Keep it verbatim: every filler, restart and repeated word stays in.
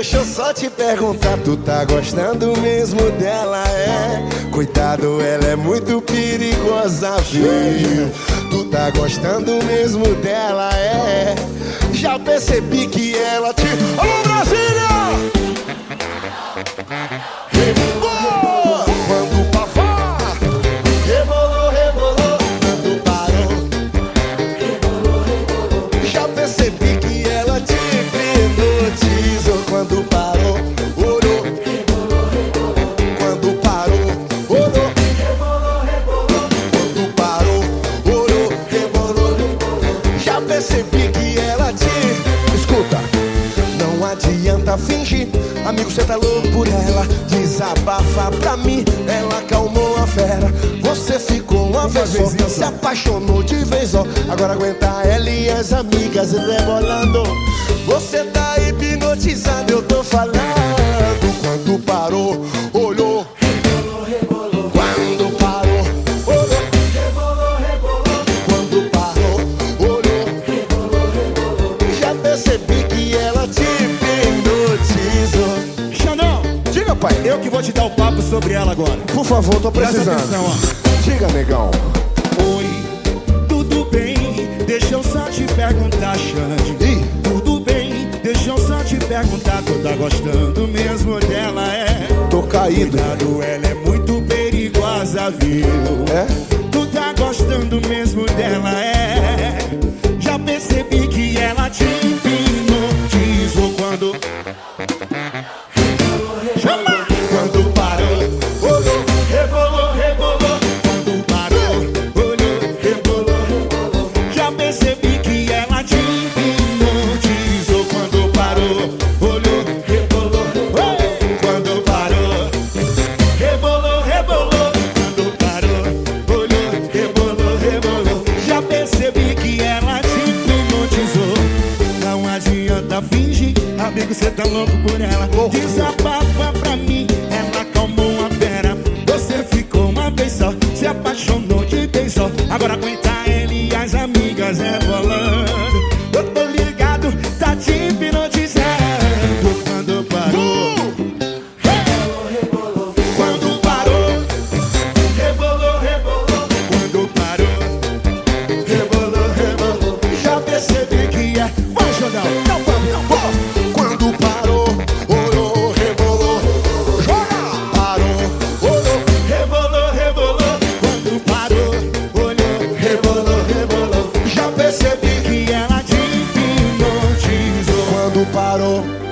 deixa eu só te perguntar, tu tá gostando mesmo dela, é? Cuidado, ela é muito perigosa, viu? Tu tá gostando mesmo dela, é? Já percebi que ela te... Alô, Brasília! Rebolou, quando o pavá rebolou, rebolou, quando parou. Rebolou, rebolou. Já percebi que ela te hipnotizou. Quando parou, orou. Rebolou, rebolou. Quando parou, orou. Rebolou, rebolou. Quando parou, orou. Rebolou, rebolou. Já percebi que ela te... Escuta, não adianta fingir, amigo, cê tá louco por ela. Desabafa pra mim, ela acalmou a fera. Você ficou uma vez só, se apaixonou de vez ó. Agora aguenta ela e as amigas rebolando. Você tá hipnotizado, eu tô falando. Quando parou, olhou. Rebolou, rebolou. Quando parou, olhou. Rebolou, rebolou. Quando parou, olhou. Rebolou, rebolou. Já percebi que ela te hipnotizou. Xandão, Diga, pai. eu que vou te dar o papo sobre ela agora. Por favor, tô precisando. Presta atenção, ó. Diga, negão. Oi, tudo bem? Deixa eu só te perguntar, Xande. Ih. Tudo bem? Deixa eu só te perguntar, tu tá gostando mesmo dela, é? Tô caído. Cuidado, ela é muito perigosa, viu? É? Tu tá gostando mesmo dela, é? Já percebi que ela te hipnotizou quando... Chama! Quando parou, olhou. Rebolou, rebolou. Quando parou, olhou, rebolou, rebolou. Já percebi que ela te hipnotizou. Quando parou, olhou, rebolou, rebolou. Quando parou, rebolou, rebolou. Quando parou, olhou, rebolou, rebolou. Já percebi que ela te hipnotizou. Não adianta fingir, amigo, cê tá louco por ela. Desabafa pra mim, ela acalmou a fera. Você ficou uma vez só, se apaixonou de vez só. Agora aguenta ele e as amigas rebolando. Eu tô ligado, tá te hipnotizando. Quando parou, rebolou, rebolou. Quando parou, rebolou, rebolou. Quando parou, rebolou, rebolou. Já percebi que é. Vai, Jordão, não vamos, não vamos. Quando parou, olhou, rebolou. Joga! Parou, olhou. Rebolou, rebolou. Quando parou, olhou, rebolou, rebolou. Já percebi que ela te hipnotizou. Quando parou,